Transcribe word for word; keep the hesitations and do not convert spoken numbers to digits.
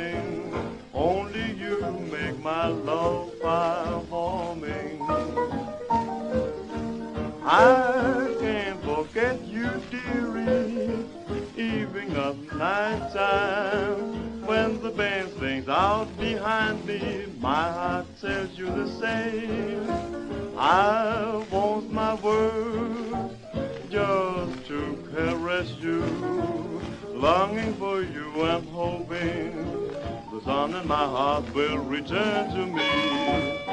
darling, only you make my love fire warming. I can't forget you, dearie, even at night time. When the band sings out behind me, my heart tells you the same. I want my words just to caress you, longing for you and hoping the sun in my heart will return to me.